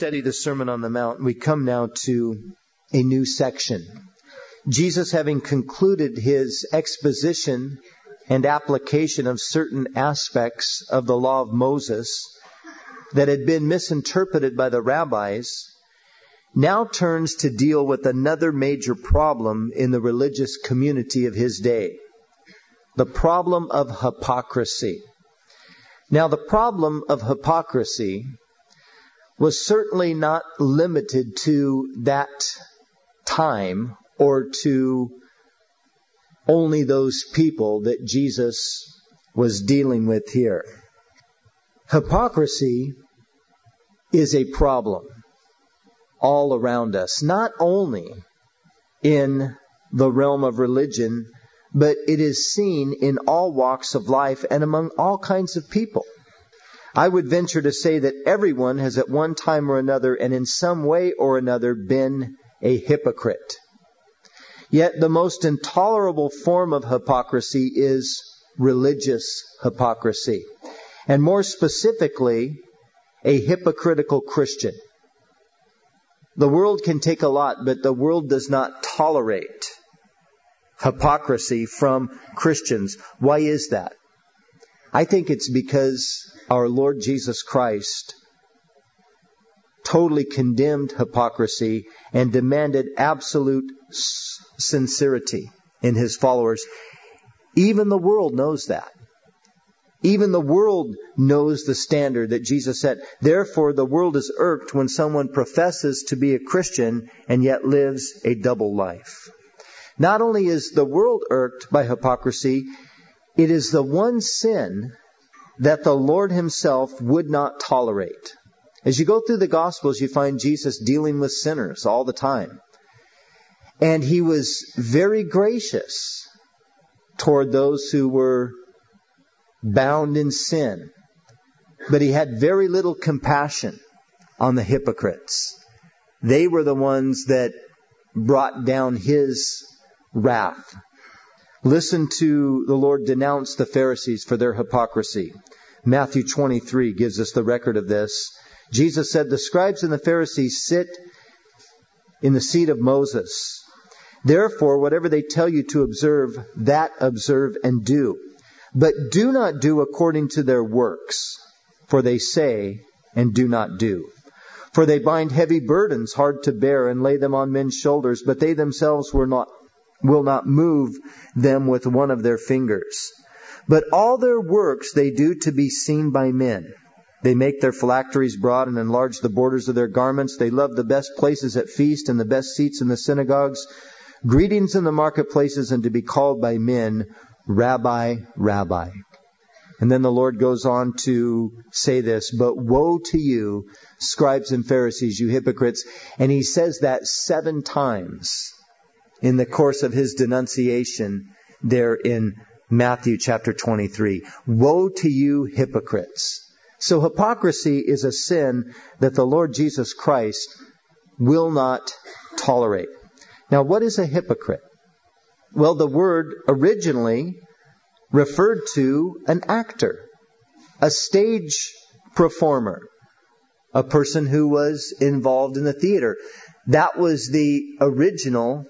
study the Sermon on the Mount, we come now to a new section. Jesus, having concluded his exposition and application of certain aspects of the law of Moses that had been misinterpreted by the rabbis, now turns to deal with another major problem in the religious community of his day, the problem of hypocrisy. Now, the problem of hypocrisy was certainly not limited to that time or to only those people that Jesus was dealing with here. Hypocrisy is a problem all around us, not only in the realm of religion, but it is seen in all walks of life and among all kinds of people. I would venture to say that everyone has at one time or another and in some way or another been a hypocrite. Yet the most intolerable form of hypocrisy is religious hypocrisy. And more specifically, a hypocritical Christian. The world can take a lot, but the world does not tolerate hypocrisy from Christians. Why is that? I think it's because our Lord Jesus Christ totally condemned hypocrisy and demanded absolute sincerity in his followers. Even the world knows that. Even the world knows the standard that Jesus set. Therefore, the world is irked when someone professes to be a Christian and yet lives a double life. Not only is the world irked by hypocrisy, it is the one sin that the Lord himself would not tolerate. As you go through the Gospels, you find Jesus dealing with sinners all the time. And he was very gracious toward those who were bound in sin. But he had very little compassion on the hypocrites. They were the ones that brought down his wrath. Listen to the Lord denounce the Pharisees for their hypocrisy. Matthew 23 gives us the record of this. Jesus said, "The scribes and the Pharisees sit in the seat of Moses. Therefore, whatever they tell you to observe, that observe and do. But do not do according to their works, for they say and do not do. For they bind heavy burdens hard to bear and lay them on men's shoulders, but they themselves will not move them with one of their fingers. But all their works they do to be seen by men. They make their phylacteries broad and enlarge the borders of their garments. They love the best places at feast and the best seats in the synagogues, greetings in the marketplaces, and to be called by men, Rabbi, Rabbi." And then the Lord goes on to say this, "But woe to you, scribes and Pharisees, you hypocrites." And he says that 7 times in the course of his denunciation there in Matthew chapter 23. Woe to you, hypocrites. So hypocrisy is a sin that the Lord Jesus Christ will not tolerate. Now, what is a hypocrite? Well, the word originally referred to an actor, a stage performer, a person who was involved in the theater. That was the original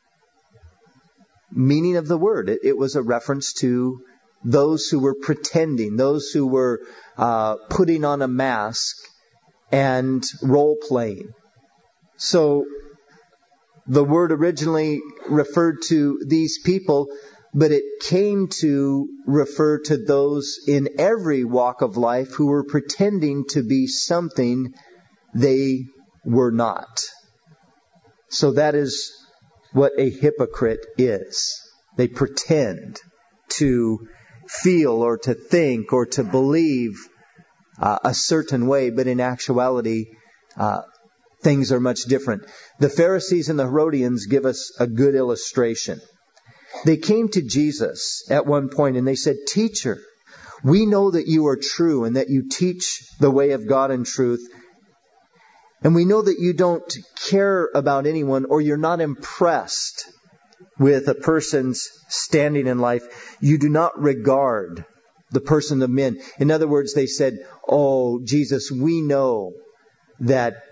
meaning of the word. It was a reference to those who were pretending, those who were putting on a mask and role-playing. So the word originally referred to these people, but it came to refer to those in every walk of life who were pretending to be something they were not. So that is what a hypocrite is. They pretend to feel or to think or to believe a certain way, but in actuality, things are much different. The Pharisees and the Herodians give us a good illustration. They came to Jesus at one point and they said, "Teacher, we know that you are true and that you teach the way of God in truth. And we know that you don't care about anyone, or you're not impressed with a person's standing in life. You do not regard the person of men." In other words, they said, "Oh, Jesus, we know that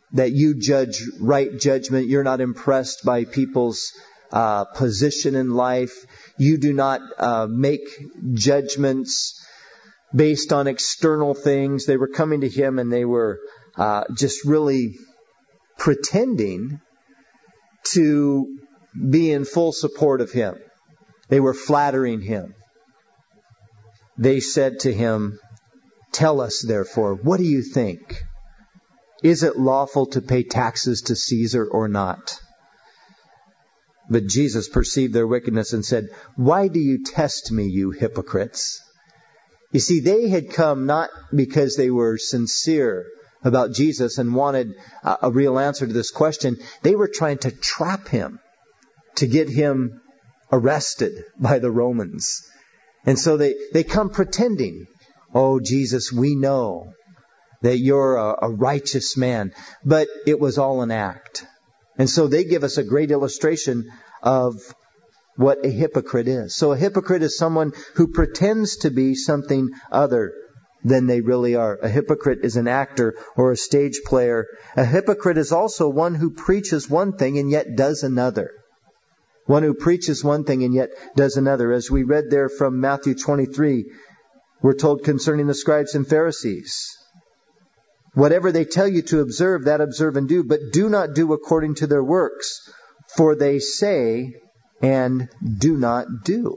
that you judge right judgment. You're not impressed by people's position in life. You do not make judgments based on external things. They were coming to him and they were just really pretending to be in full support of him. They were flattering him. They said to him, "Tell us, therefore, what do you think? Is it lawful to pay taxes to Caesar or not?" But Jesus perceived their wickedness and said, "Why do you test me, you hypocrites?" You see, they had come not because they were sincere about Jesus and wanted a real answer to this question. They were trying to trap him, to get him arrested by the Romans. And so they come pretending, "Oh, Jesus, we know that you're a righteous man." But it was all an act. And so they give us a great illustration of what a hypocrite is. So a hypocrite is someone who pretends to be something other than they really are. A hypocrite is an actor or a stage player. A hypocrite is also one who preaches one thing and yet does another. One who preaches one thing and yet does another. As we read there from Matthew 23, we're told concerning the scribes and Pharisees, "Whatever they tell you to observe, that observe and do, but do not do according to their works, for they say and do not do."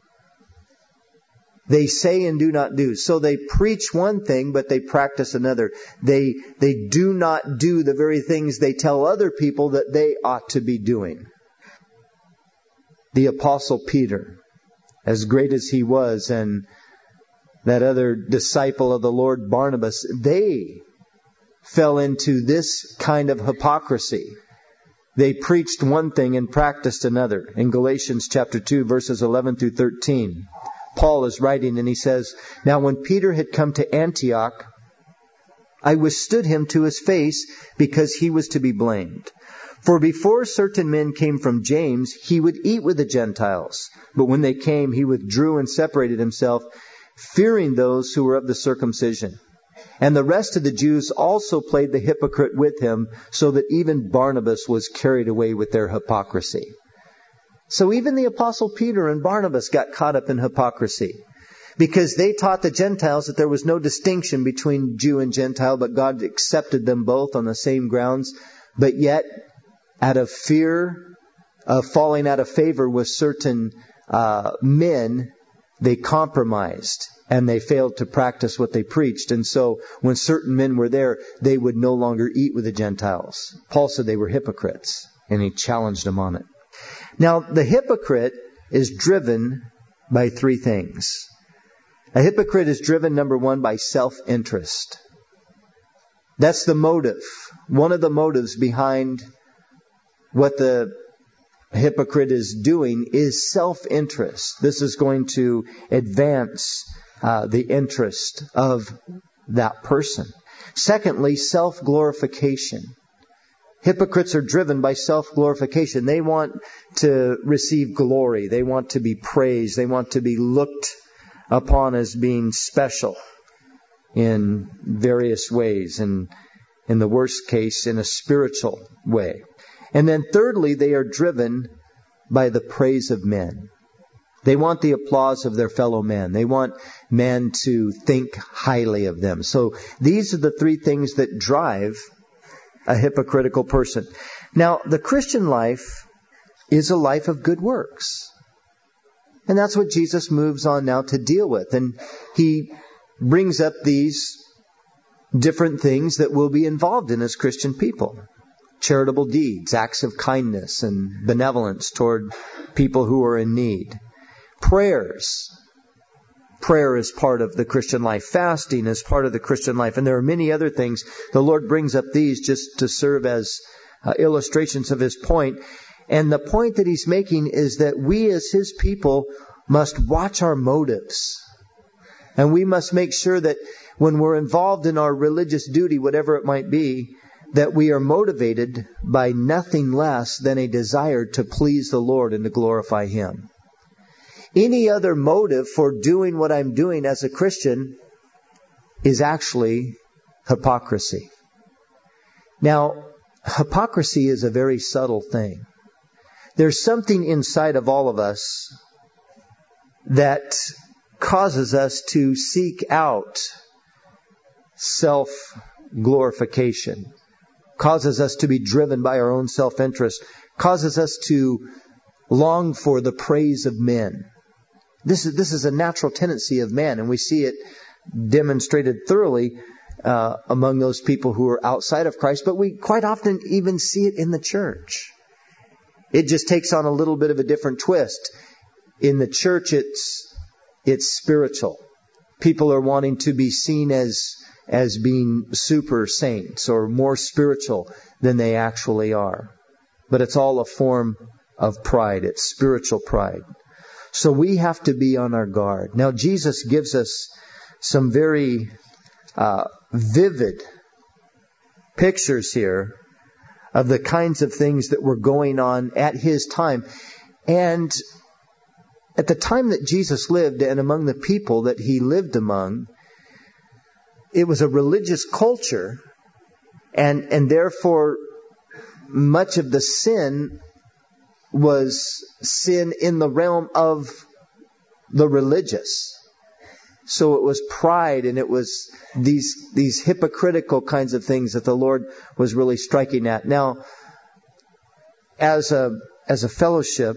They say and do not do. So they preach one thing, but they practice another. They do not do the very things they tell other people that they ought to be doing. The Apostle Peter, as great as he was, and that other disciple of the Lord, Barnabas, they fell into this kind of hypocrisy. They preached one thing and practiced another. In Galatians chapter 2, verses 11 through 13, Paul is writing and he says, "Now when Peter had come to Antioch, I withstood him to his face because he was to be blamed. For before certain men came from James, he would eat with the Gentiles. But when they came, he withdrew and separated himself, fearing those who were of the circumcision. And the rest of the Jews also played the hypocrite with him, so that even Barnabas was carried away with their hypocrisy." So even the Apostle Peter and Barnabas got caught up in hypocrisy, because they taught the Gentiles that there was no distinction between Jew and Gentile, but God accepted them both on the same grounds. But yet, out of fear of falling out of favor with certain men, they compromised and they failed to practice what they preached. And so when certain men were there, they would no longer eat with the Gentiles. Paul said they were hypocrites, and he challenged them on it. Now, the hypocrite is driven by three things. A hypocrite is driven, number one, by self-interest. That's the motive. One of the motives behind what the hypocrite is doing is self-interest. This is going to advance the interest of that person. Secondly, self-glorification. Hypocrites are driven by self-glorification. They want to receive glory. They want to be praised. They want to be looked upon as being special in various ways, and in the worst case, in a spiritual way. And then thirdly, they are driven by the praise of men. They want the applause of their fellow men. They want men to think highly of them. So these are the three things that drive a hypocritical person. Now, the Christian life is a life of good works. And that's what Jesus moves on now to deal with. And he brings up these different things that we'll be involved in as Christian people. Charitable deeds, acts of kindness and benevolence toward people who are in need. Prayers. Prayer is part of the Christian life. Fasting is part of the Christian life. And there are many other things. The Lord brings up these just to serve as illustrations of His point. And the point that He's making is that we as His people must watch our motives. And we must make sure that when we're involved in our religious duty, whatever it might be, that we are motivated by nothing less than a desire to please the Lord and to glorify Him. Any other motive for doing what I'm doing as a Christian is actually hypocrisy. Now, hypocrisy is a very subtle thing. There's something inside of all of us that causes us to seek out self-glorification, causes us to be driven by our own self-interest, causes us to long for the praise of men. This is a natural tendency of man, and we see it demonstrated thoroughly among those people who are outside of Christ, but we quite often even see it in the church. It just takes on a little bit of a different twist. In the church, it's spiritual. People are wanting to be seen as being super saints or more spiritual than they actually are. But it's all a form of pride. It's spiritual pride. So we have to be on our guard. Now, Jesus gives us some very vivid pictures here of the kinds of things that were going on at His time. And at the time that Jesus lived and among the people that He lived among, it was a religious culture, and therefore much of the sin was sin in the realm of the religious. So it was pride, and it was these hypocritical kinds of things that the Lord was really striking at. Now, as a fellowship,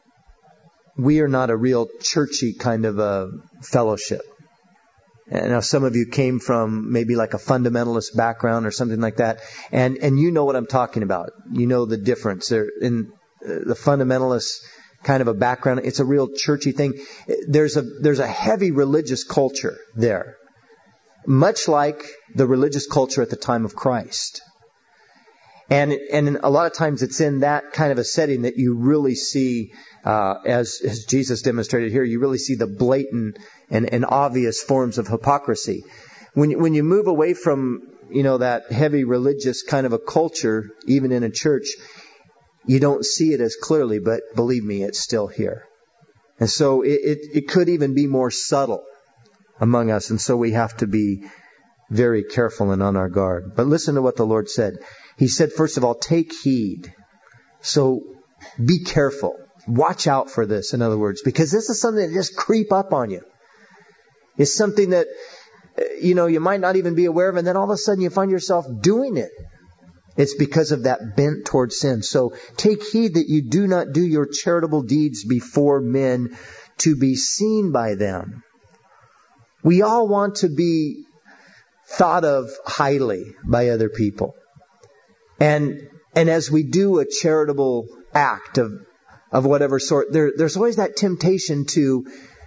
we are not a real churchy kind of a fellowship. And now some of you came from maybe like a fundamentalist background or something like that, and you know what I'm talking about. You know the difference. In the fundamentalist kind of a background, it's a real churchy thing. There's a heavy religious culture there, much like the religious culture at the time of Christ. And a lot of times it's in that kind of a setting that you really see, as Jesus demonstrated here, you really see the blatant and obvious forms of hypocrisy. When you move away from, that heavy religious kind of a culture, even in a church, you don't see it as clearly, but believe me, it's still here. And so it could even be more subtle among us, and so we have to be very careful and on our guard. But listen to what the Lord said. He said, first of all, take heed. So be careful. Watch out for this, in other words, because this is something that just creep up on you. It's something that, you might not even be aware of, and then all of a sudden you find yourself doing it. It's because of that bent towards sin. So take heed that you do not do your charitable deeds before men to be seen by them. We all want to be thought of highly by other people. And as we do a charitable act of whatever sort, there's always that temptation to,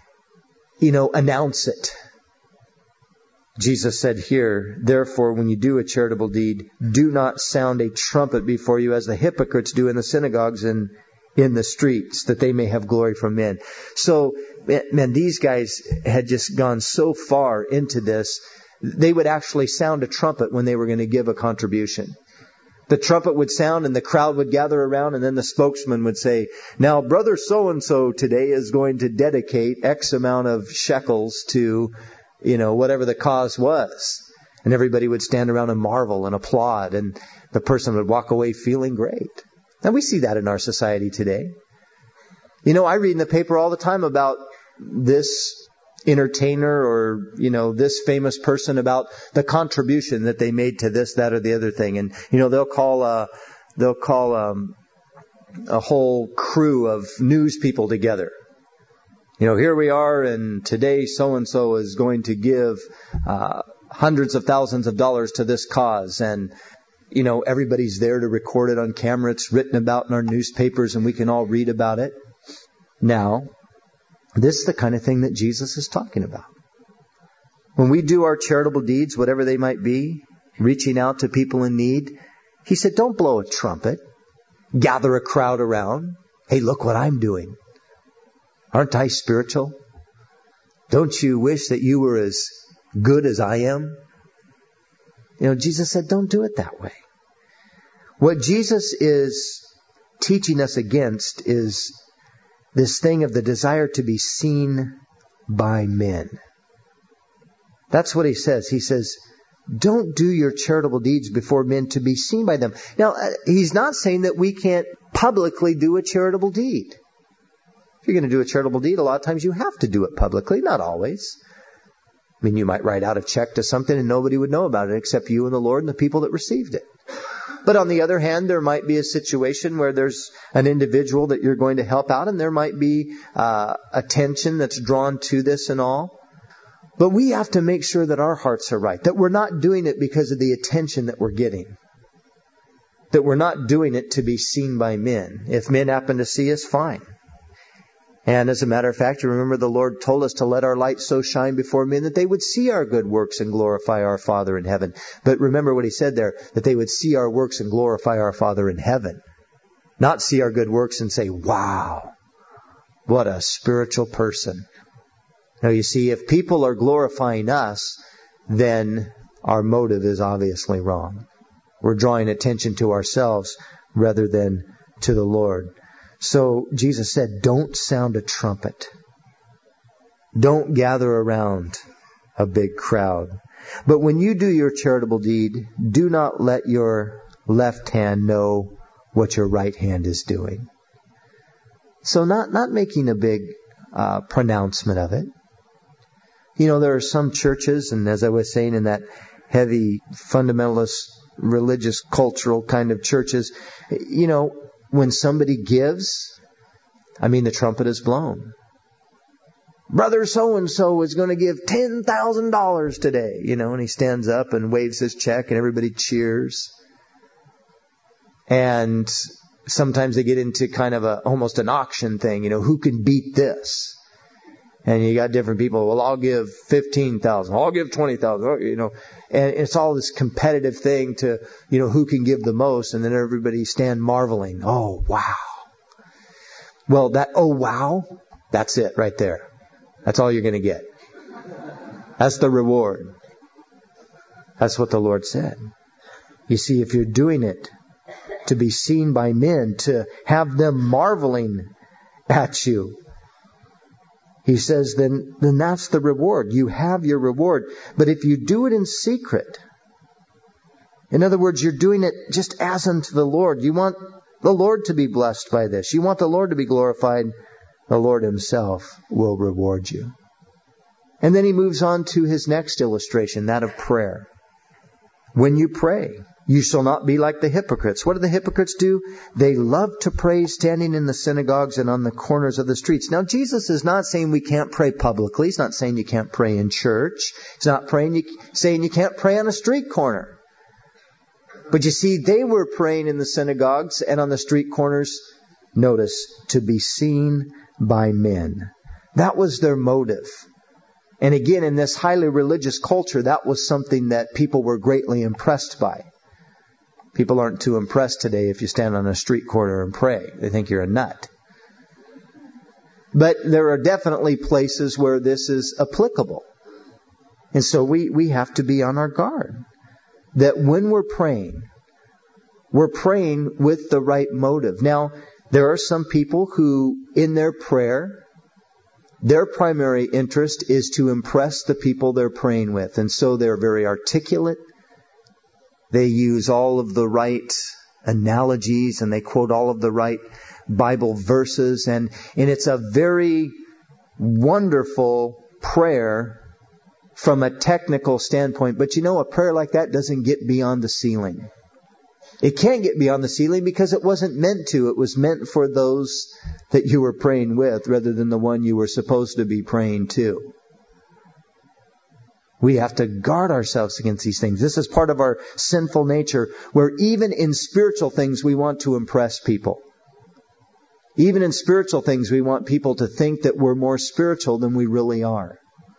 announce it. Jesus said here, therefore, when you do a charitable deed, do not sound a trumpet before you as the hypocrites do in the synagogues and in the streets, that they may have glory from men. So, man, these guys had just gone so far into this, they would actually sound a trumpet when they were going to give a contribution. The trumpet would sound and the crowd would gather around, and then the spokesman would say, now, brother so-and-so today is going to dedicate X amount of shekels to, whatever the cause was. And everybody would stand around and marvel and applaud, and the person would walk away feeling great. And we see that in our society today. I read in the paper all the time about this entertainer or, this famous person, about the contribution that they made to this, that, or the other thing. And, they'll call a whole crew of news people together. Here we are, and today so-and-so is going to give hundreds of thousands of dollars to this cause. And, everybody's there to record it on camera. It's written about in our newspapers, and we can all read about it. Now, this is the kind of thing that Jesus is talking about. When we do our charitable deeds, whatever they might be, reaching out to people in need, He said, don't blow a trumpet. Gather a crowd around. Hey, look what I'm doing. Aren't I spiritual? Don't you wish that you were as good as I am? Jesus said, don't do it that way. What Jesus is teaching us against is this thing of the desire to be seen by men. That's what He says. He says, Don't do your charitable deeds before men to be seen by them. Now, he's not saying that we can't publicly do a charitable deed. If you're going to do a charitable deed, a lot of times you have to do it publicly, not always. I mean, you might write out a check to something and nobody would know about it except you and the Lord and the people that received it. But on the other hand, there might be a situation where there's an individual that you're going to help out, and there might be attention that's drawn to this and all. But we have to make sure that our hearts are right, that we're not doing it because of the attention that we're getting, that we're not doing it to be seen by men. If men happen to see us, fine. And as a matter of fact, you remember the Lord told us to let our light so shine before men that they would see our good works and glorify our Father in heaven. But remember what he said there, that they would see our works and glorify our Father in heaven. Not see our good works and say, wow, what a spiritual person. Now you see, if people are glorifying us, then our motive is obviously wrong. We're drawing attention to ourselves rather than to the Lord. So Jesus said, don't sound a trumpet. Don't gather around a big crowd. But when you do your charitable deed, do not let your left hand know what your right hand is doing. So not making a big pronouncement of it. You know, there are some churches, and as I was saying, in that heavy fundamentalist religious cultural kind of churches, you know, when somebody gives, I mean, the trumpet is blown. Brother so-and-so is going to give $10,000 today, you know, and he stands up and waves his check and everybody cheers. And sometimes they get into kind of almost an auction thing, you know, who can beat this? And you got different people. Well, I'll give $15,000. I'll give $20,000. You know, and it's all this competitive thing to, you know, who can give the most, and then everybody stand marveling. Oh, wow. Well, that's it right there. That's all you're going to get. That's the reward. That's what the Lord said. You see, if you're doing it to be seen by men, to have them marveling at you, he says, then that's the reward. You have your reward. But if you do it in secret, in other words, you're doing it just as unto the Lord. You want the Lord to be blessed by this. You want the Lord to be glorified. The Lord himself will reward you. And then he moves on to his next illustration, that of prayer. When you pray, you shall not be like the hypocrites. What do the hypocrites do? They love to pray standing in the synagogues and on the corners of the streets. Now, Jesus is not saying we can't pray publicly. He's not saying you can't pray in church. He's not saying you can't pray on a street corner. But you see, they were praying in the synagogues and on the street corners, notice, to be seen by men. That was their motive. And again, in this highly religious culture, that was something that people were greatly impressed by. People aren't too impressed today if you stand on a street corner and pray. They think you're a nut. But there are definitely places where this is applicable. And so we have to be on our guard. That when we're praying with the right motive. Now, there are some people who, in their prayer, their primary interest is to impress the people they're praying with. And so they're very articulate. They use all of the right analogies and they quote all of the right Bible verses. And it's a very wonderful prayer from a technical standpoint. But you know, a prayer like that doesn't get beyond the ceiling. It can't get beyond the ceiling because it wasn't meant to. It was meant for those that you were praying with rather than the one you were supposed to be praying to. We have to guard ourselves against these things. This is part of our sinful nature, where even in spiritual things we want to impress people. Even in spiritual things we want people to think that we're more spiritual than we really are.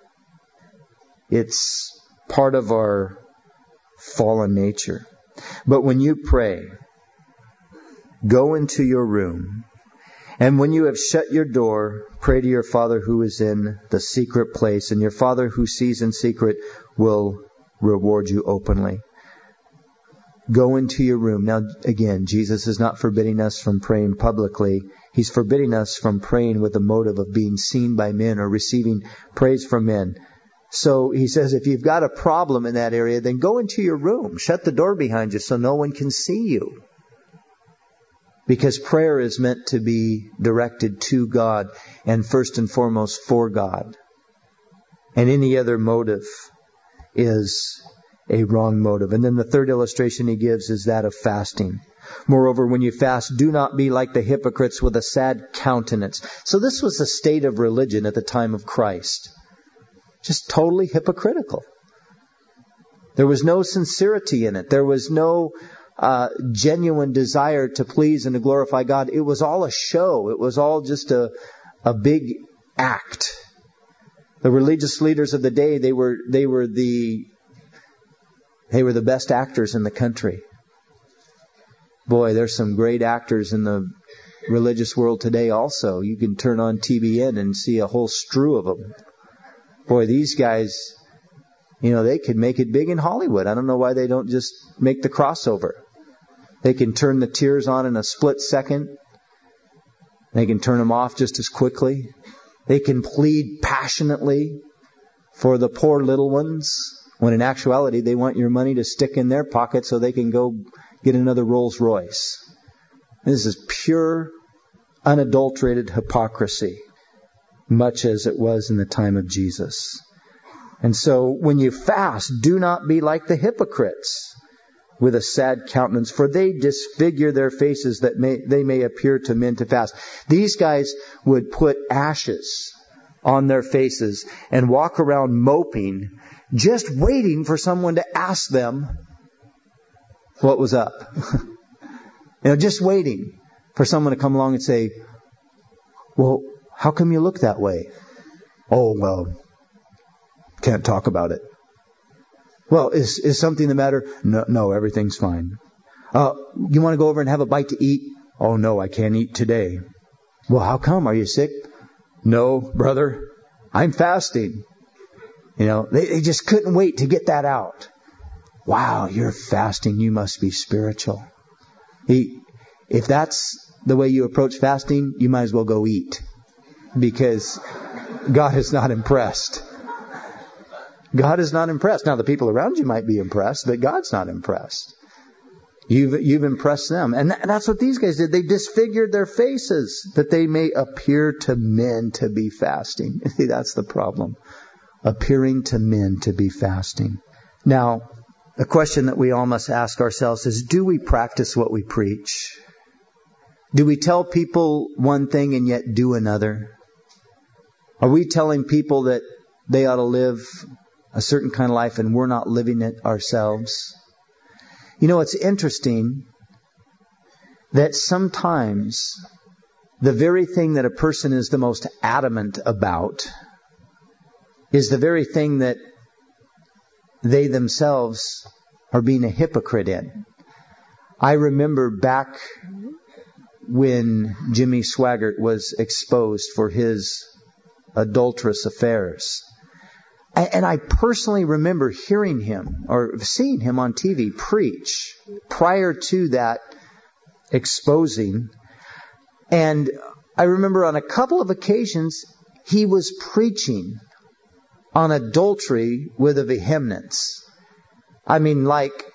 It's part of our fallen nature. But when you pray, go into your room, and when you have shut your door, pray to your Father who is in the secret place, and your Father who sees in secret will reward you openly. Go into your room. Now, again, Jesus is not forbidding us from praying publicly. He's forbidding us from praying with the motive of being seen by men or receiving praise from men. So he says, if you've got a problem in that area, then go into your room. Shut the door behind you so no one can see you. Because prayer is meant to be directed to God and first and foremost for God. And any other motive is a wrong motive. And then the third illustration he gives is that of fasting. Moreover, when you fast, do not be like the hypocrites with a sad countenance. So this was the state of religion at the time of Christ. Just totally hypocritical. There was no sincerity in it. There was no genuine desire to please and to glorify God. It was all a show. It was all just a big act. The religious leaders of the day, they were the best actors in the country. Boy, there's some great actors in the religious world today also. You can turn on TBN and see a whole strew of them. Boy, these guys, they could make it big in Hollywood. I don't know why they don't just make the crossover. They can turn the tears on in a split second. They can turn them off just as quickly. They can plead passionately for the poor little ones, when in actuality they want your money to stick in their pocket so they can go get another Rolls Royce. This is pure, unadulterated hypocrisy, much as it was in the time of Jesus. And so when you fast, do not be like the hypocrites with a sad countenance, for they disfigure their faces that they may appear to men to fast. These guys would put ashes on their faces and walk around moping, just waiting for someone to ask them what was up. Just waiting for someone to come along and say, well, how come you look that way? Oh, well, can't talk about it. Well, is something the matter? No, everything's fine. You want to go over and have a bite to eat? Oh, no, I can't eat today. Well, how come? Are you sick? No, brother, I'm fasting. They just couldn't wait to get that out. Wow, you're fasting. You must be spiritual. If that's the way you approach fasting, you might as well go eat. Because God is not impressed. God is not impressed. Now, the people around you might be impressed, but God's not impressed. You've impressed them. And that's what these guys did. They disfigured their faces that they may appear to men to be fasting. See, that's the problem. Appearing to men to be fasting. Now, the question that we all must ask ourselves is, do we practice what we preach? Do we tell people one thing and yet do another? Are we telling people that they ought to live a certain kind of life and we're not living it ourselves? It's interesting that sometimes the very thing that a person is the most adamant about is the very thing that they themselves are being a hypocrite in. I remember back when Jimmy Swaggart was exposed for his adulterous affairs. And I personally remember hearing him or seeing him on TV preach prior to that exposing. And I remember on a couple of occasions he was preaching on adultery with a vehemence. I mean,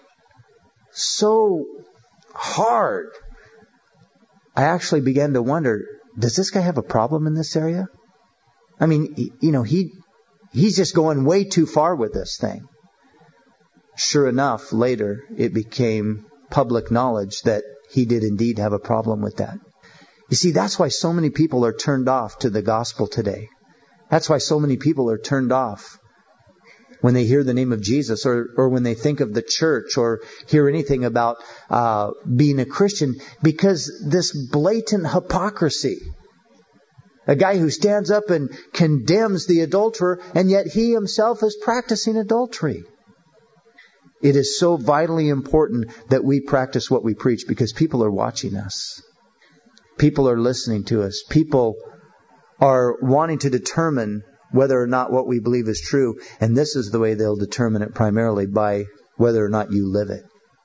so hard. I actually began to wonder, does this guy have a problem in this area? I mean, he's just going way too far with this thing. Sure enough, later it became public knowledge that he did indeed have a problem with that. You see, that's why so many people are turned off to the gospel today. That's why so many people are turned off when they hear the name of Jesus or when they think of the church or hear anything about being a Christian, because this blatant hypocrisy. A guy who stands up and condemns the adulterer, and yet he himself is practicing adultery. It is so vitally important that we practice what we preach, because people are watching us. People are listening to us. People are wanting to determine whether or not what we believe is true. And this is the way they'll determine it, primarily by whether or not you live it.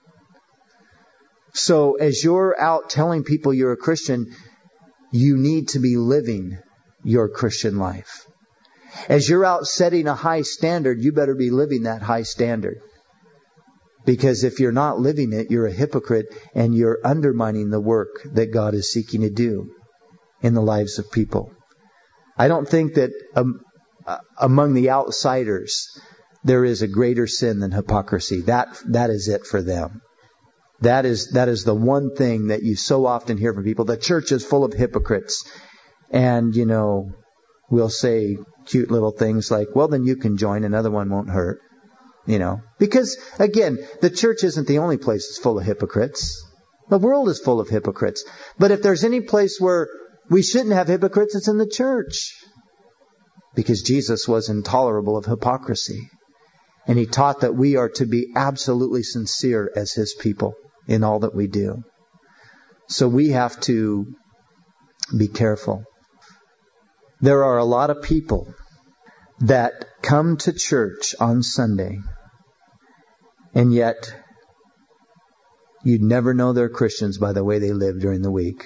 So as you're out telling people you're a Christian, you need to be living your Christian life. As you're out setting a high standard, you better be living that high standard. Because if you're not living it, you're a hypocrite and you're undermining the work that God is seeking to do in the lives of people. I don't think that among the outsiders there is a greater sin than hypocrisy. That is it for them. That is the one thing that you so often hear from people. The church is full of hypocrites. And, we'll say cute little things like, well, then you can join. Another one won't hurt. Because, again, the church isn't the only place that's full of hypocrites. The world is full of hypocrites. But if there's any place where we shouldn't have hypocrites, it's in the church. Because Jesus was intolerable of hypocrisy. And He taught that we are to be absolutely sincere as His people in all that we do. So we have to be careful. There are a lot of people that come to church on Sunday, and yet you'd never know they're Christians by the way they live during the week.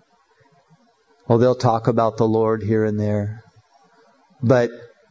Oh, they'll talk about the Lord here and there, but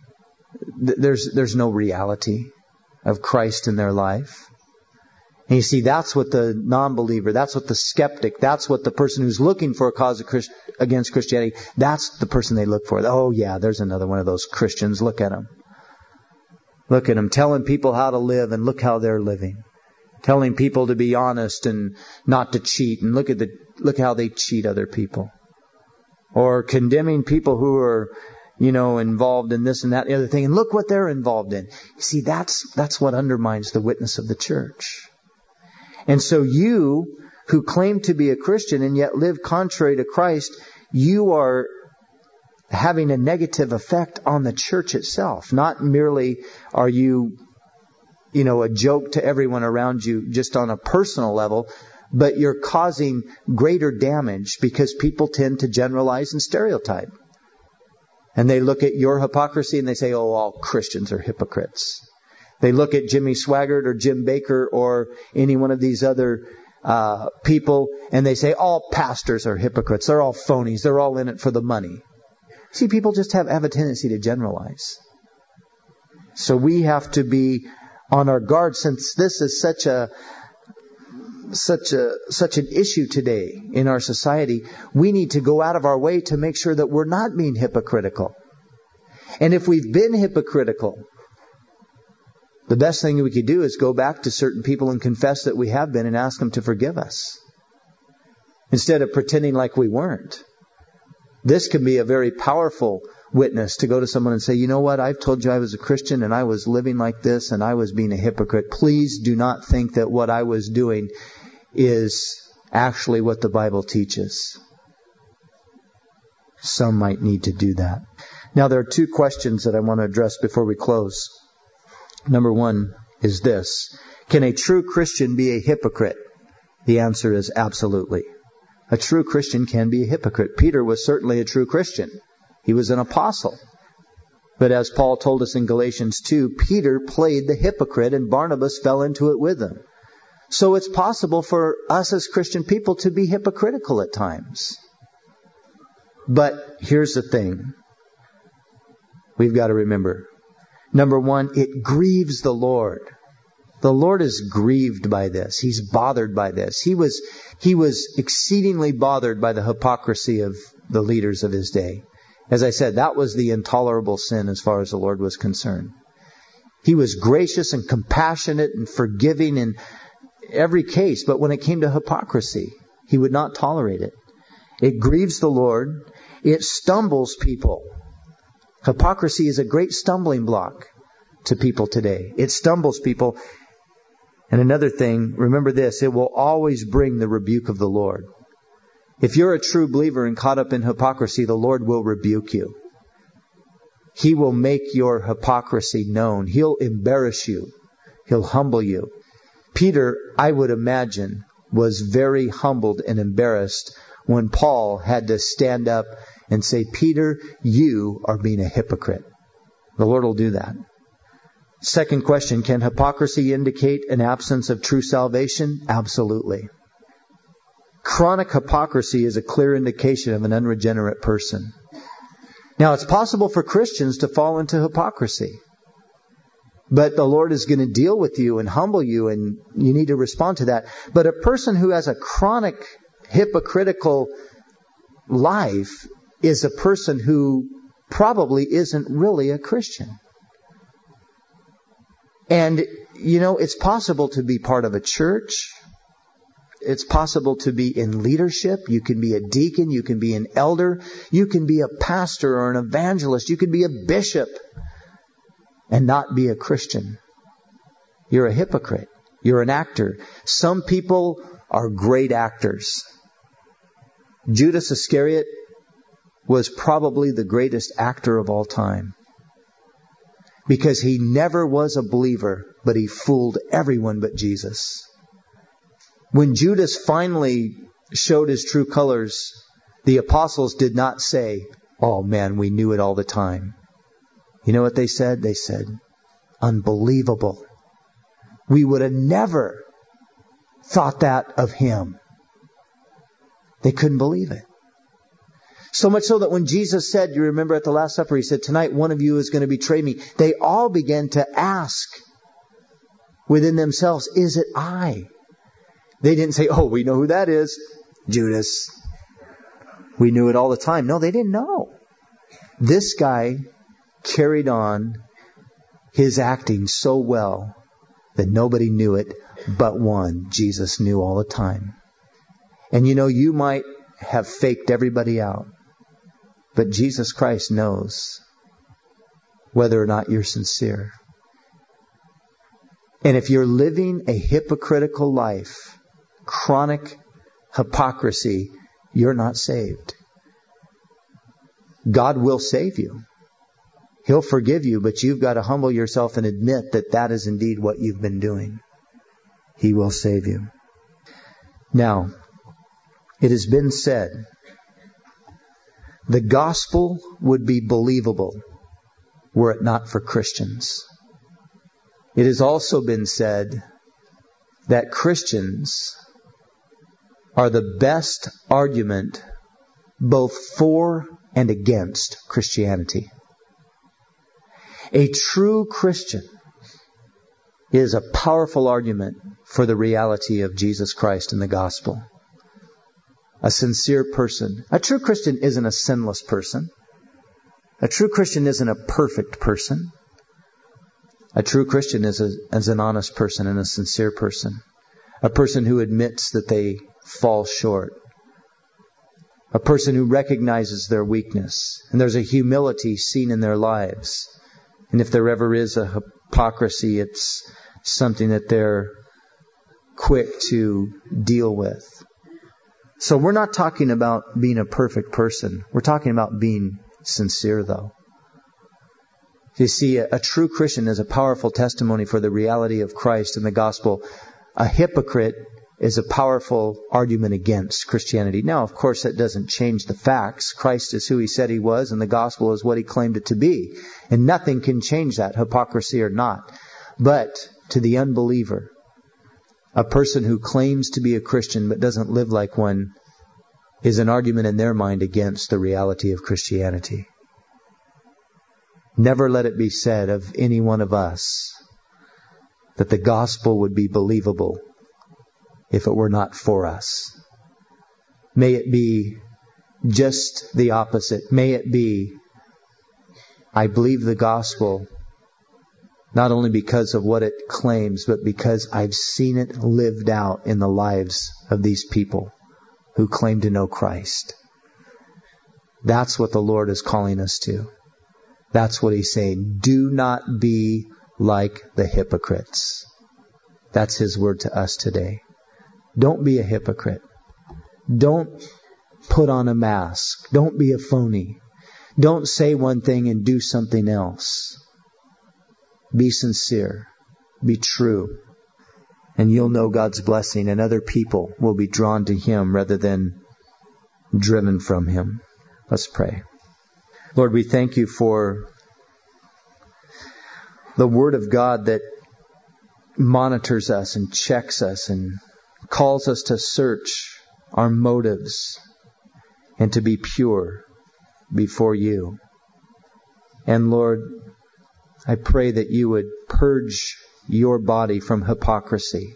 there's no reality of Christ in their life. And you see, that's what the non-believer, that's what the skeptic, that's what the person who's looking for a cause against Christianity, that's the person they look for. Oh yeah, there's another one of those Christians. Look at them. Look at them telling people how to live, and look how they're living. Telling people to be honest and not to cheat, and look how they cheat other people. Or condemning people who are, involved in this and that and the other thing, and look what they're involved in. You see, that's what undermines the witness of the church. And so you, who claim to be a Christian and yet live contrary to Christ, you are having a negative effect on the church itself. Not merely are you, a joke to everyone around you just on a personal level, but you're causing greater damage because people tend to generalize and stereotype. And they look at your hypocrisy and they say, oh, all Christians are hypocrites. They look at Jimmy Swaggart or Jim Baker or any one of these other people, and they say all pastors are hypocrites. They're all phonies. They're all in it for the money. See, people just have a tendency to generalize. So we have to be on our guard, since this is such an issue today in our society. We need to go out of our way to make sure that we're not being hypocritical. And if we've been hypocritical, the best thing we could do is go back to certain people and confess that we have been and ask them to forgive us, instead of pretending like we weren't. This can be a very powerful witness, to go to someone and say, you know what, I've told you I was a Christian and I was living like this and I was being a hypocrite. Please do not think that what I was doing is actually what the Bible teaches. Some might need to do that. Now, there are two questions that I want to address before we close. Number one is this: can a true Christian be a hypocrite? The answer is absolutely. A true Christian can be a hypocrite. Peter was certainly a true Christian. He was an apostle. But as Paul told us in Galatians 2, Peter played the hypocrite and Barnabas fell into it with him. So it's possible for us as Christian people to be hypocritical at times. But here's the thing. We've got to remember. Number one, it grieves the Lord. The Lord is grieved by this. He's bothered by this. He was exceedingly bothered by the hypocrisy of the leaders of his day. As I said, that was the intolerable sin as far as the Lord was concerned. He was gracious and compassionate and forgiving in every case, but when it came to hypocrisy, He would not tolerate it. It grieves the Lord. It stumbles people. Hypocrisy is a great stumbling block to people today. It stumbles people. And another thing, remember this, it will always bring the rebuke of the Lord. If you're a true believer and caught up in hypocrisy, the Lord will rebuke you. He will make your hypocrisy known. He'll embarrass you. He'll humble you. Peter, I would imagine, was very humbled and embarrassed when Paul had to stand up and say, Peter, you are being a hypocrite. The Lord will do that. Second question, can hypocrisy indicate an absence of true salvation? Absolutely. Chronic hypocrisy is a clear indication of an unregenerate person. Now, it's possible for Christians to fall into hypocrisy. But the Lord is going to deal with you and humble you, and you need to respond to that. But a person who has a chronic hypocritical life is a person who probably isn't really a Christian. And, it's possible to be part of a church. It's possible to be in leadership. You can be a deacon. You can be an elder. You can be a pastor or an evangelist. You can be a bishop and not be a Christian. You're a hypocrite. You're an actor. Some people are great actors. Judas Iscariot was probably the greatest actor of all time, because he never was a believer, but he fooled everyone but Jesus. When Judas finally showed his true colors, the apostles did not say, "Oh man, we knew it all the time." You know what they said? They said, "Unbelievable. We would have never thought that of him." They couldn't believe it. So much so that when Jesus said, you remember at the Last Supper, He said, "Tonight one of you is going to betray me," they all began to ask within themselves, "Is it I?" They didn't say, "Oh, we know who that is. Judas. We knew it all the time." No, they didn't know. This guy carried on his acting so well that nobody knew it but one. Jesus knew all the time. And you might have faked everybody out, but Jesus Christ knows whether or not you're sincere. And if you're living a hypocritical life, chronic hypocrisy, you're not saved. God will save you. He'll forgive you, but you've got to humble yourself and admit that that is indeed what you've been doing. He will save you. Now, it has been said, the gospel would be believable were it not for Christians. It has also been said that Christians are the best argument both for and against Christianity. A true Christian is a powerful argument for the reality of Jesus Christ and the gospel. A sincere person. A true Christian isn't a sinless person. A true Christian isn't a perfect person. A true Christian is an honest person and a sincere person. A person who admits that they fall short. A person who recognizes their weakness. And there's a humility seen in their lives. And if there ever is a hypocrisy, it's something that they're quick to deal with. So we're not talking about being a perfect person. We're talking about being sincere, though. You see, a true Christian is a powerful testimony for the reality of Christ and the gospel. A hypocrite is a powerful argument against Christianity. Now, of course, that doesn't change the facts. Christ is who He said He was, and the gospel is what He claimed it to be. And nothing can change that, hypocrisy or not. But to the unbeliever, a person who claims to be a Christian but doesn't live like one, is an argument in their mind against the reality of Christianity. Never let it be said of any one of us that the gospel would be believable if it were not for us. May it be just the opposite. May it be, I believe the gospel not only because of what it claims, but because I've seen it lived out in the lives of these people who claim to know Christ. That's what the Lord is calling us to. That's what He's saying. Do not be like the hypocrites. That's His word to us today. Don't be a hypocrite. Don't put on a mask. Don't be a phony. Don't say one thing and do something else. Be sincere. Be true. And you'll know God's blessing, and other people will be drawn to Him rather than driven from Him. Let's pray. Lord, we thank You for the Word of God that monitors us and checks us and calls us to search our motives and to be pure before You. And Lord, I pray that you would purge your body from hypocrisy.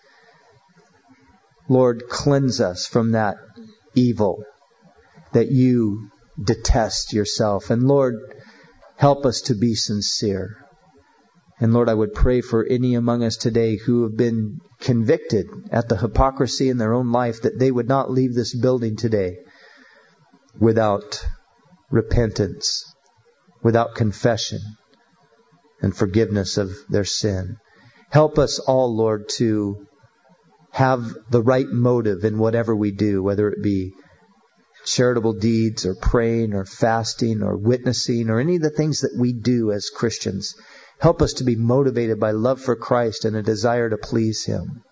Lord, cleanse us from that evil that you detest yourself. And Lord, help us to be sincere. And Lord, I would pray for any among us today who have been convicted at the hypocrisy in their own life, that they would not leave this building today without repentance, without confession and forgiveness of their sin. Help us all, Lord, to have the right motive in whatever we do, whether it be charitable deeds or praying or fasting or witnessing or any of the things that we do as Christians. Help us to be motivated by love for Christ and a desire to please Him.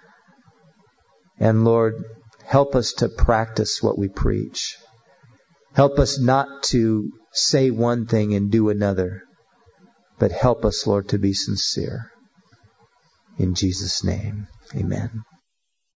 And Lord, help us to practice what we preach. Help us not to say one thing and do another, but help us, Lord, to be sincere. In Jesus' name, amen.